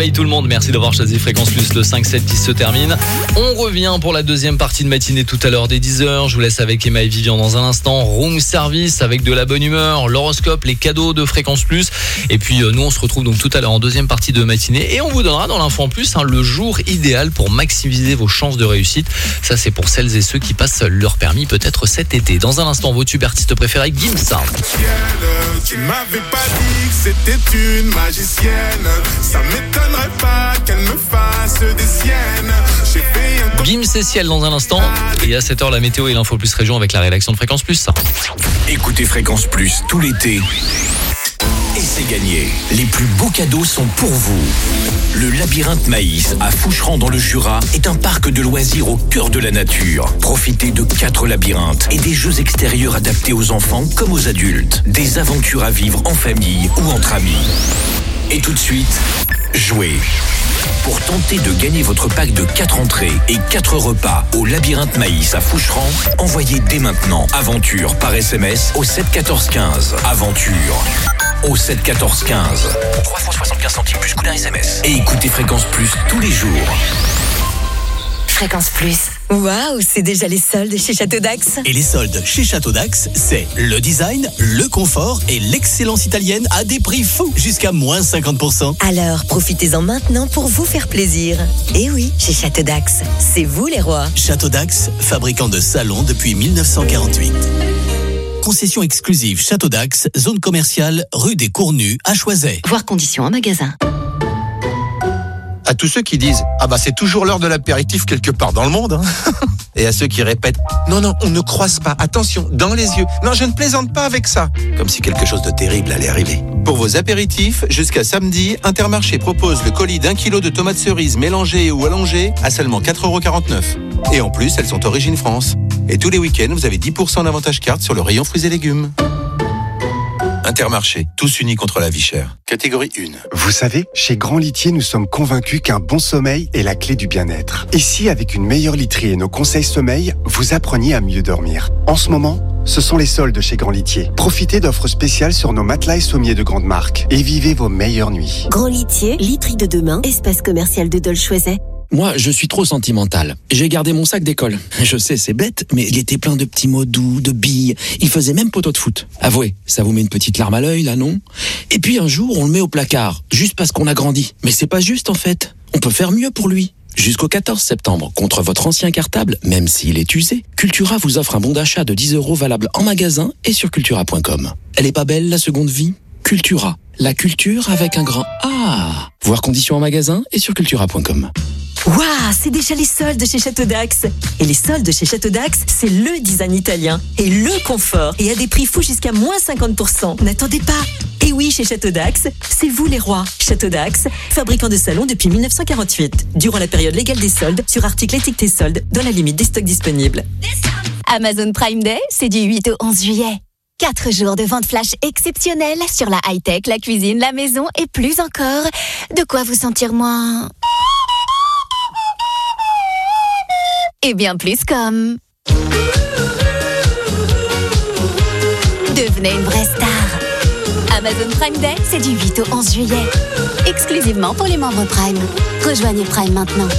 réveil tout le monde, merci d'avoir choisi Fréquence Plus, le 5-7 qui se termine. On revient pour la deuxième partie de matinée tout à l'heure dès 10h. Je vous laisse avec Emma et Vivian dans un instant. Room service avec de la bonne humeur, l'horoscope, les cadeaux de Fréquence Plus. Et puis nous on se retrouve donc tout à l'heure en deuxième partie de matinée et on vous donnera dans l'info en plus le jour idéal pour maximiser vos chances de réussite. Ça c'est pour celles et ceux qui passent leur permis peut-être cet été. Dans un instant, vos tubes artistes préférés, Gims. Tu m'avais pas dit que c'était une magicienne. Ça m'étonnerait pas qu'elle me fasse des siennes. J'ai fait un Gims et Ciel dans un instant. Et à 7h, la météo et l'info plus région avec la rédaction de Fréquence Plus. Écoutez Fréquence Plus tout l'été. Et c'est gagné. Les plus beaux cadeaux sont pour vous. Le labyrinthe Maïs à Foucheran dans le Jura est un parc de loisirs au cœur de la nature. Profitez de 4 labyrinthes et des jeux extérieurs adaptés aux enfants comme aux adultes. Des aventures à vivre en famille ou entre amis. Et tout de suite, jouez. Pour tenter de gagner votre pack de 4 entrées et 4 repas au labyrinthe Maïs à Foucheran, envoyez dès maintenant Aventure par SMS au 7 14 15. Aventure au 7 14 15. 375 centimes plus coût d'un SMS. Et écoutez Fréquence Plus tous les jours. Fréquence Plus. Waouh, c'est déjà les soldes chez Château d'Axe. Et les soldes chez Château d'Axe, c'est le design, le confort et l'excellence italienne à des prix fous, jusqu'à moins 50%. Alors, profitez-en maintenant pour vous faire plaisir. Et oui, chez Château d'Axe, c'est vous les rois. Château d'Axe, fabricant de salons depuis 1948. Concession exclusive Château d'Axe, zone commerciale, rue des Cournus à Choiset. Voir conditions en magasin. À tous ceux qui disent « Ah bah c'est toujours l'heure de l'apéritif quelque part dans le monde hein. » Et à ceux qui répètent « Non, on ne croise pas, attention, dans les yeux. Non, je ne plaisante pas avec ça. » Comme si quelque chose de terrible allait arriver. Pour vos apéritifs, jusqu'à samedi, Intermarché propose le colis d'1 kilo de tomates cerises mélangées ou allongées à seulement 4,49 €. Et en plus, elles sont origine France. Et tous les week-ends, vous avez 10% d'avantage carte sur le rayon fruits et légumes. Intermarché, tous unis contre la vie chère. Catégorie 1. Vous savez, chez Grand Litier, nous sommes convaincus qu'un bon sommeil est la clé du bien-être. Et si, avec une meilleure literie et nos conseils sommeil, vous appreniez à mieux dormir? En ce moment, ce sont les soldes chez Grand Litier. Profitez d'offres spéciales sur nos matelas et sommiers de grande marque. Et vivez vos meilleures nuits. Grand Litier, literie de demain, espace commercial de Dole-Choiset. Moi, je suis trop sentimental. J'ai gardé mon sac d'école. Je sais, c'est bête, mais il était plein de petits mots doux, de billes. Il faisait même poteau de foot. Avouez, ça vous met une petite larme à l'œil, là, non? Et puis un jour, on le met au placard, juste parce qu'on a grandi. Mais c'est pas juste, en fait. On peut faire mieux pour lui. Jusqu'au 14 septembre, contre votre ancien cartable, même s'il est usé, Cultura vous offre un bon d'achat de 10 € valable en magasin et sur cultura.com. Elle est pas belle, la seconde vie? Cultura. La culture avec un grand A. Voir conditions en magasin et sur cultura.com. Waouh, c'est déjà les soldes chez Château d'Axe. Et les soldes chez Château d'Axe, c'est le design italien et le confort. Et à des prix fous jusqu'à moins 50%. N'attendez pas. Et oui, chez Château d'Axe, c'est vous les rois. Château d'Axe, fabricant de salons depuis 1948. Durant la période légale des soldes, sur articles étiquetés soldes, dans la limite des stocks disponibles. Amazon Prime Day, c'est du 8 au 11 juillet. 4 jours de vente flash exceptionnelle sur la high-tech, la cuisine, la maison et plus encore. De quoi vous sentir moins... Et bien plus comme... Devenez une vraie star. Amazon Prime Day, c'est du 8 au 11 juillet. Exclusivement pour les membres Prime. Rejoignez Prime maintenant.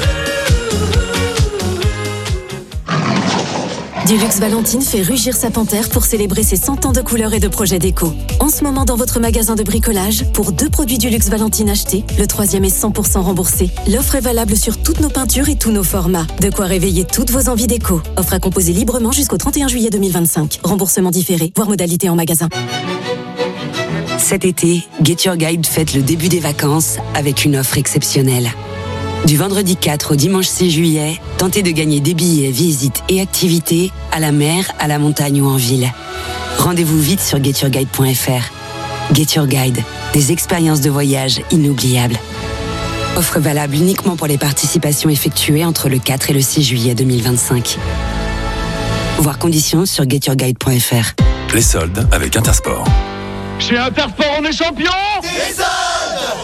Dulux Valentine fait rugir sa panthère pour célébrer ses 100 ans de couleurs et de projets déco. En ce moment, dans votre magasin de bricolage, pour 2 produits Dulux Valentine achetés, le 3e est 100% remboursé. L'offre est valable sur toutes nos peintures et tous nos formats. De quoi réveiller toutes vos envies déco. Offre à composer librement jusqu'au 31 juillet 2025. Remboursement différé, voire modalité en magasin. Cet été, Get Your Guide fête le début des vacances avec une offre exceptionnelle. Du vendredi 4 au dimanche 6 juillet, tentez de gagner des billets, visites et activités à la mer, à la montagne ou en ville. Rendez-vous vite sur getyourguide.fr. Get Your Guide, des expériences de voyage inoubliables. Offre valable uniquement pour les participations effectuées entre le 4 et le 6 juillet 2025. Voir conditions sur getyourguide.fr. Les soldes avec Intersport. Chez Intersport, on est champion. Des soldes.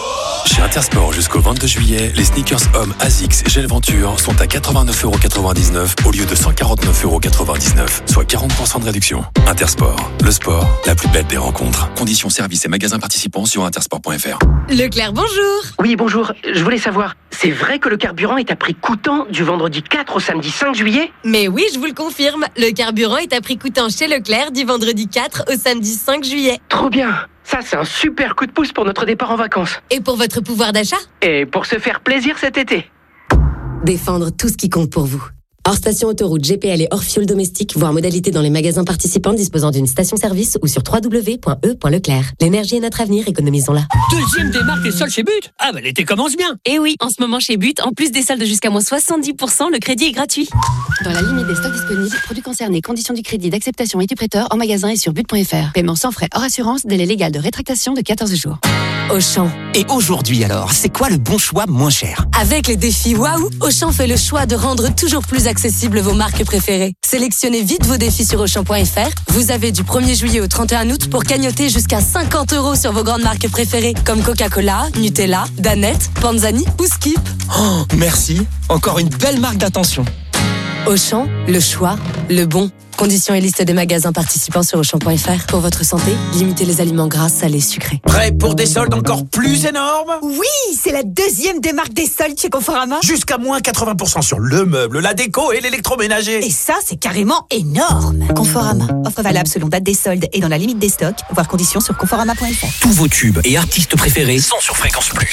Chez Intersport jusqu'au 22 juillet, les sneakers hommes ASICS Gel Venture sont à 89,99€ au lieu de 149,99€, soit 40% de réduction. Intersport, le sport, la plus belle des rencontres. Conditions, services et magasins participants sur intersport.fr. Leclerc, bonjour. Oui, bonjour. Je voulais savoir, c'est vrai que le carburant est à prix coûtant du vendredi 4 au samedi 5 juillet ? Mais oui, je vous le confirme, le carburant est à prix coûtant chez Leclerc du vendredi 4 au samedi 5 juillet. Trop bien. Ça, c'est un super coup de pouce pour notre départ en vacances. Et pour votre pouvoir d'achat ? Et pour se faire plaisir cet été. Défendre tout ce qui compte pour vous. Hors station autoroute, GPL et hors fioul domestique, voire modalité dans les magasins participants disposant d'une station-service ou sur www.e.leclerc. L'énergie est notre avenir, économisons-la. Deuxième démarque des soldes chez But. Ah bah l'été commence bien. Et oui, en ce moment chez But, en plus des soldes jusqu'à moins 70%, le crédit est gratuit. Dans la limite des stocks disponibles, produits concernés, conditions du crédit, d'acceptation et du prêteur en magasin et sur but.fr. Paiement sans frais hors assurance, délai légal de rétractation de 14 jours. Auchan. Et aujourd'hui alors, c'est quoi le bon choix moins cher ? Avec les défis Waouh, Auchan fait le choix de rendre toujours plus accessibles vos marques préférées. Sélectionnez vite vos défis sur Auchan.fr. Vous avez du 1er juillet au 31 août pour cagnotter jusqu'à 50€ sur vos grandes marques préférées comme Coca-Cola, Nutella, Danette, Panzani ou Skip. Oh, merci. Encore une belle marque d'attention. Auchan, le choix, le bon. Conditions et liste des magasins participants sur Auchan.fr. Pour votre santé, limitez les aliments gras, salés, sucrés. Prêt pour des soldes encore plus énormes ? Oui, c'est la deuxième démarque des soldes chez Conforama. Jusqu'à moins 80% sur le meuble, la déco et l'électroménager. Et ça, c'est carrément énorme. Conforama. Offre valable selon date des soldes et dans la limite des stocks. Voir conditions sur conforama.fr. Tous vos tubes et artistes préférés sont sur Fréquence Plus.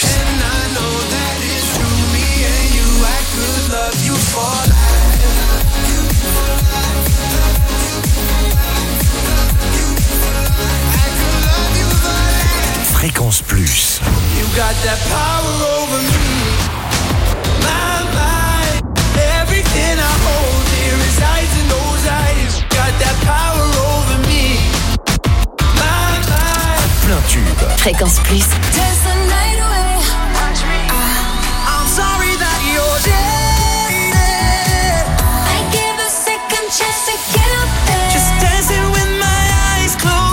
Fréquence Plus. You got that power over me. My mind, everything I hold dear resides in those eyes. Got that power over me. My mind. Plein tube. Fréquence Plus. Dance the night away. I'm sorry that you're dead. I give a second chance to get up there. Just dancing with my eyes closed.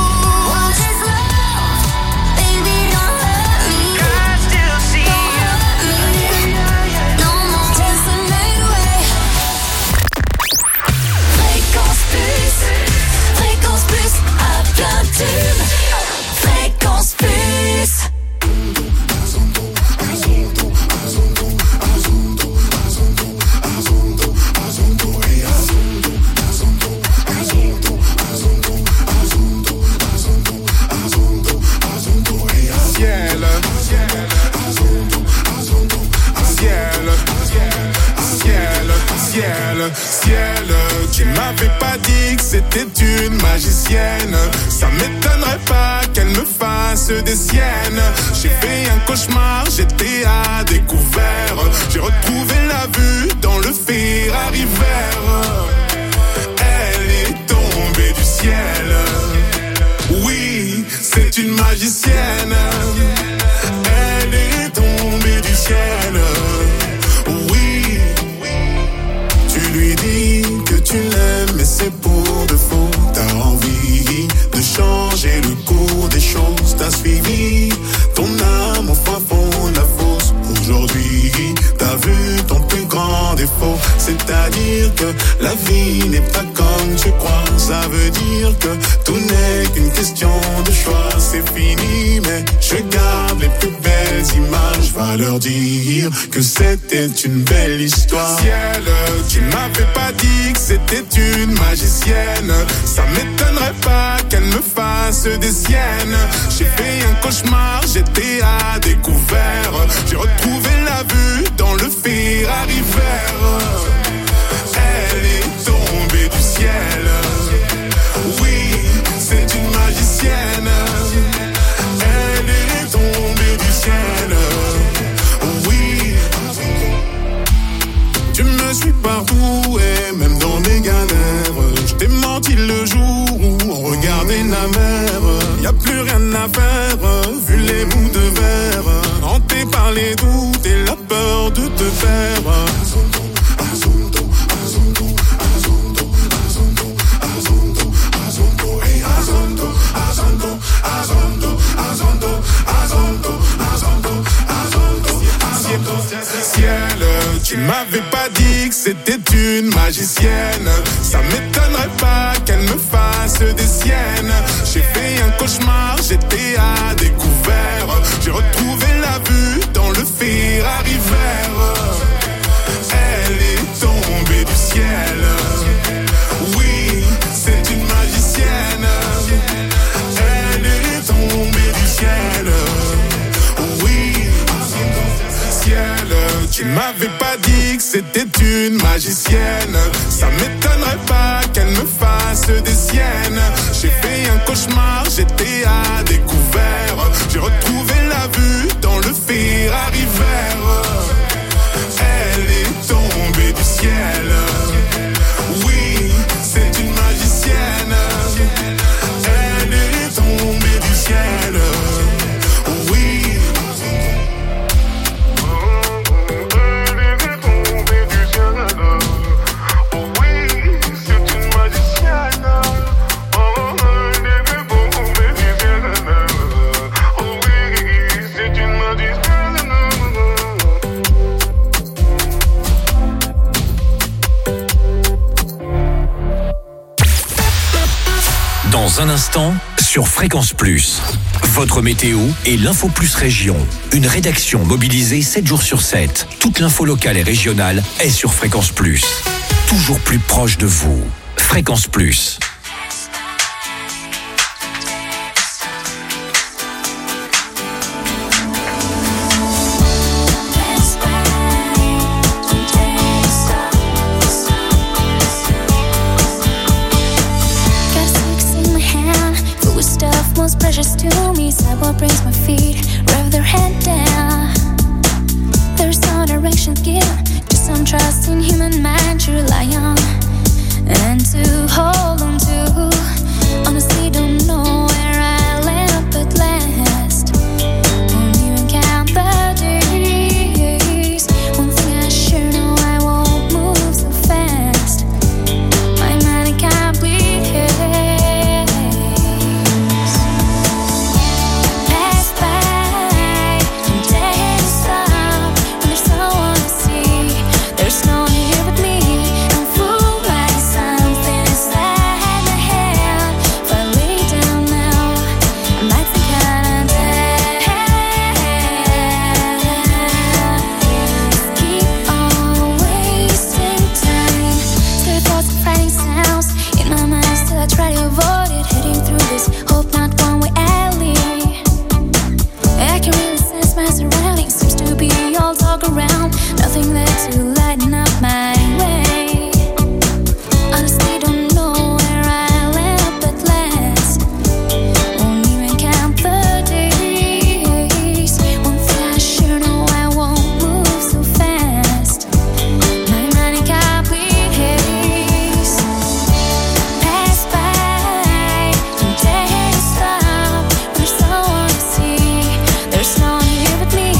Fréquence Plus à plein tube. Fréquence Plus. Ciel, tu m'avais pas dit que c'était une magicienne. Ça m'étonnerait pas qu'elle me fasse des siennes. J'ai fait un cauchemar, j'étais à découvert. J'ai retrouvé la vue dans le Ferrari vert. Elle est tombée du ciel. Oui, c'est une magicienne. Elle est tombée du ciel. Oui, tu lui dis que tu l'aimes, mais c'est pour de faux. T'as envie de changer le cours des choses. T'as suivi ton âme au fin fond de la fosse. Aujourd'hui, t'as vu ton plus grand défaut. C'est-à-dire que la vie n'est pas comme tu crois. Ça veut dire que tout n'est qu'une question de choix. C'est fini, mais je garde les plus belles images. Va leur dire que c'était une belle histoire. Ciel, tu m'avais pas dit que c'était une magicienne. Ça m'étonnerait pas qu'elle me fasse des siennes. J'ai fait un cauchemar, j'étais à découvert. J'ai retrouvé la vue dans le Ferrari vert. Elle est tombée du ciel. Oui, c'est une magicienne. Elle est tombée du ciel. Oui, tu me suis partout et même dans mes galères. Je t'ai menti le jour où on regardait la mer. Y a plus rien à faire, vu les bouts de verre. Hanté par les doutes et la peur de te perdre. Azondo, dit que c'était une magicienne. Ça m'étonnerait pas qu'elle me fasse des siennes. J'ai fait un cauchemar, j'étais à découvert. J'ai retrouvé la vue dans le Ferrari vert. Elle est tombée du ciel. Oui, c'est une magicienne. Elle est tombée du ciel. Oui, ciel. Tu m'avais pas dit que c'était une magicienne. Ça m'étonnerait pas qu'elle me fasse des siennes. J'ai fait un cauchemar, j'étais à découvert. J'ai retrouvé la vue dans le Ferrari vert. Elle est tombée du ciel. Oui, c'est une magicienne. Elle est tombée du ciel. Oui. Dans un instant, sur Fréquence Plus, votre météo et l'Info Plus Région. Une rédaction mobilisée 7 jours sur 7. Toute l'info locale et régionale est sur Fréquence Plus. Toujours plus proche de vous. Fréquence Plus. Most precious to me, sidewalk brings my feet, rev their head down. There's no direction given, just some trust in human mind to rely on and to hold on to. Honestly, don't know where I land up at last. Won't even count the days. One thing I sure know, I won't move so fast. My mind can't bleed here. Around, nothing there to lighten up my way. Honestly, don't know where I land up at last. Won't even count the days. One thing I sure know, I won't move so fast. My mind can't bleed haze. Pass by, don't dare to stop. There's someone to see. There's no one here but me.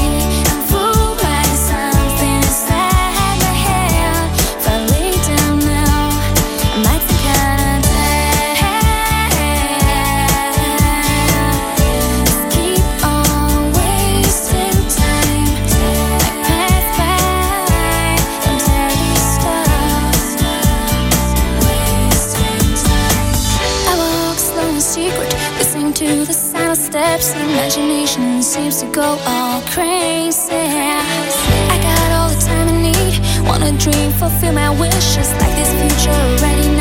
To the sound of steps, imagination seems to go all crazy. I got all the time I need, wanna dream, fulfill my wishes, like this future already